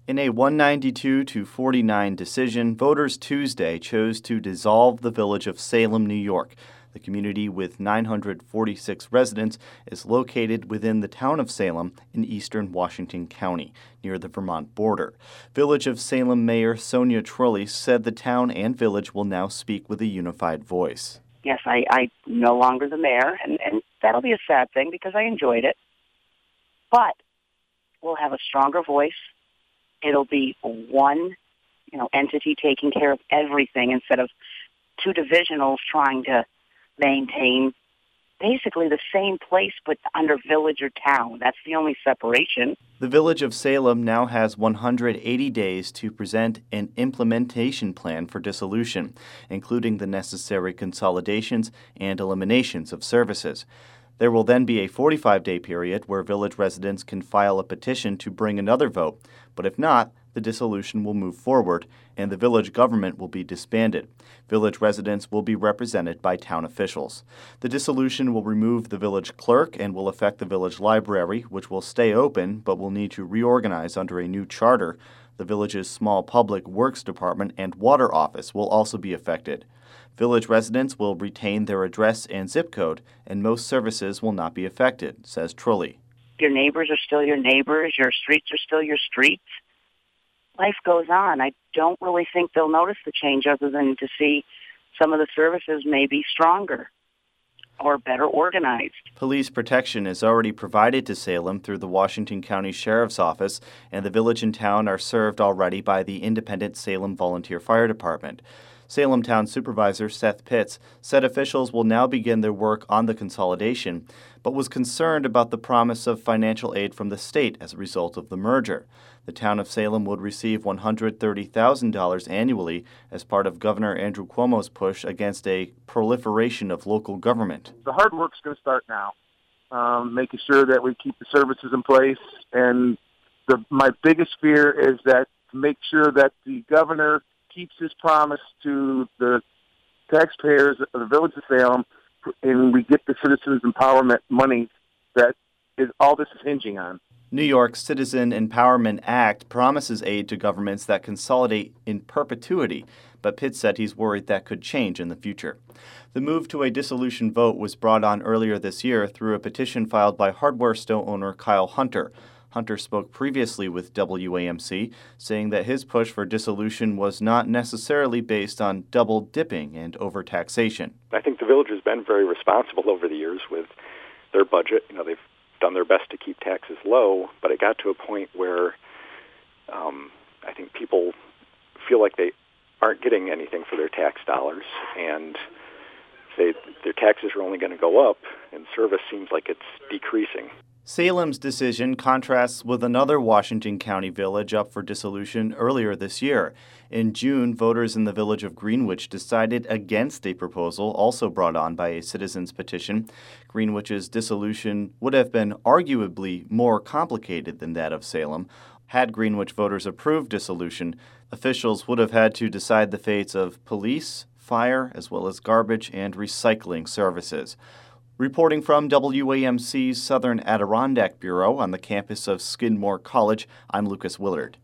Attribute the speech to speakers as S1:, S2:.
S1: In a 192-49 decision, voters Tuesday chose to dissolve the Village of Salem, New York. The community, with 946 residents, is located within the town of Salem in eastern Washington County, near the Vermont border. Village of Salem Mayor Sonia Trulli said the town and village will now speak with a unified voice.
S2: Yes, I'm no longer the mayor, and that'll be a sad thing because I enjoyed it. But we'll have a stronger voice. It'll be one, entity taking care of everything instead of two divisionals trying to maintain basically the same place but under village or town. That's the only separation.
S1: The Village of Salem now has 180 days to present an implementation plan for dissolution, including the necessary consolidations and eliminations of services. There will then be a 45-day period where village residents can file a petition to bring another vote, but if not, the dissolution will move forward and the village government will be disbanded. Village residents will be represented by town officials. The dissolution will remove the village clerk and will affect the village library, which will stay open but will need to reorganize under a new charter. The village's small public works department and water office will also be affected. Village residents will retain their address and zip code, and most services will not be affected, says Trulli.
S2: Your neighbors are still your neighbors. Your streets are still your streets. Life goes on. I don't really think they'll notice the change other than to see some of the services may be stronger or better organized.
S1: Police protection is already provided to Salem through the Washington County Sheriff's Office, and the village and town are served already by the independent Salem Volunteer Fire Department. Salem Town Supervisor Seth Pitts said officials will now begin their work on the consolidation, but was concerned about the promise of financial aid from the state as a result of the merger. The town of Salem would receive $130,000 annually as part of Governor Andrew Cuomo's push against a proliferation of local government.
S3: The hard work's going to start now, making sure that we keep the services in place. And my biggest fear is that to make sure that the governor keeps his promise to the taxpayers of the Village of Salem, and we get the citizens empowerment money that is all this is hinging on.
S1: New York's Citizen Empowerment Act promises aid to governments that consolidate in perpetuity, but Pitt said he's worried that could change in the future. The move to a dissolution vote was brought on earlier this year through a petition filed by hardware store owner Kyle Hunter. Hunter spoke previously with WAMC, saying that his push for dissolution was not necessarily based on double dipping and overtaxation.
S4: I think the village has been very responsible over the years with their budget. They've done their best to keep taxes low, but it got to a point where I think people feel like they aren't getting anything for their tax dollars, and their taxes are only going to go up, and service seems like it's decreasing.
S1: Salem's decision contrasts with another Washington County village up for dissolution earlier this year. In June, voters in the village of Greenwich decided against a proposal also brought on by a citizen's petition. Greenwich's dissolution would have been arguably more complicated than that of Salem. Had Greenwich voters approved dissolution, officials would have had to decide the fates of police, fire, as well as garbage and recycling services. Reporting from WAMC's Southern Adirondack Bureau on the campus of Skidmore College, I'm Lucas Willard.